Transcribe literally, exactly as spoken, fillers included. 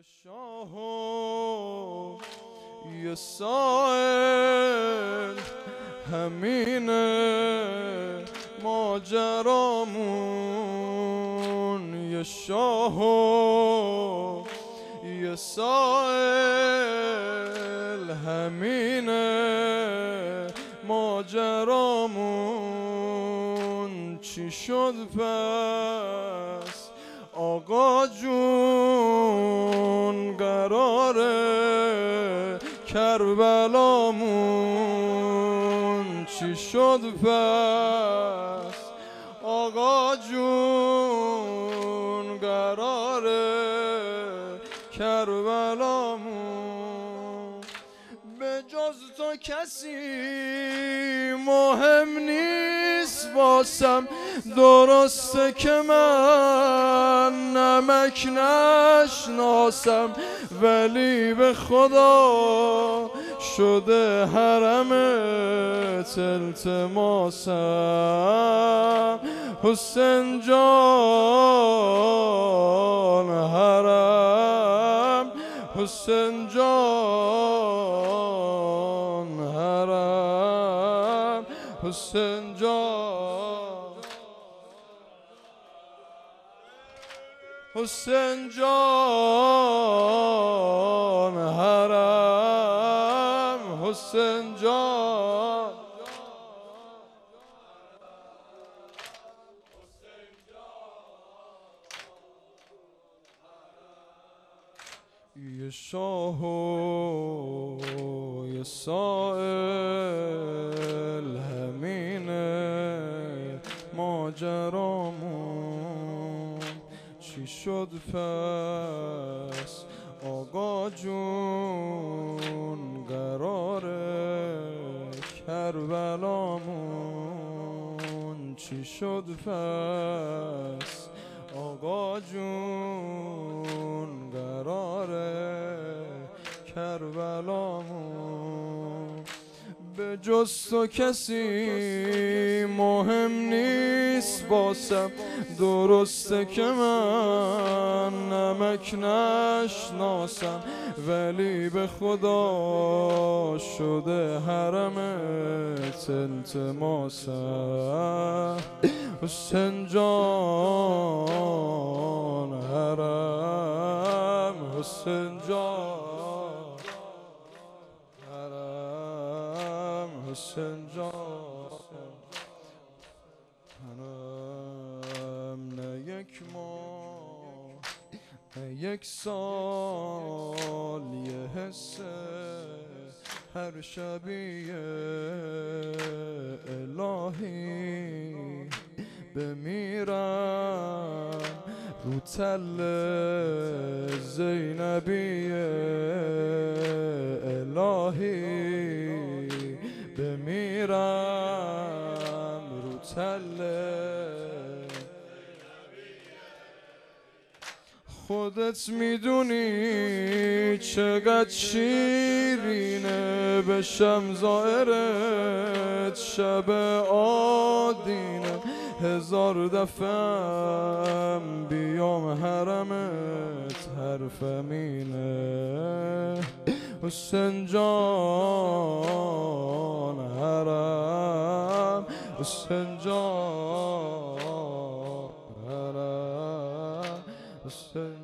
شاه و یه سائل همینه ماجرامون، یه شاه و یه سائل همینه ماجرامون. چی شد پس آقا جون قراره کربلامون؟ چی شد پس آقا جون قراره کربلامون؟ به جز تو کسی مهم نیست واسم، درسته که من نمک نشناسم، ولی به خدا شده حرمت التماسم. حسین جان حرم، حسین جان حرم، حسین جان، حسین جان حرم، حسین جان. یه شاه و یه سائل همینه ماجرامون. چی شد پس آقا جون قراره کربلامون؟ چی شد پس آقا جون قراره کربلامون؟ به جز تو کسی مهم نیست واسم، درسته که من نمک نشناسم، ولی به خدا شده حرمت التماسم. حسین جان حرم، حسین جان حرم، حسین جان حرم. نه یک ماه نه یک سال یه حسه هر شبیه الهی بمیرم رو تل زینبی الهی، بمیرم رو تل. خودت میدونی چقدر شیرینه بشم زائرت شب آدینه، هزار دفعم بیام حرمت حرف مینه. حسین جان حرم، حسین جان حرم، حسین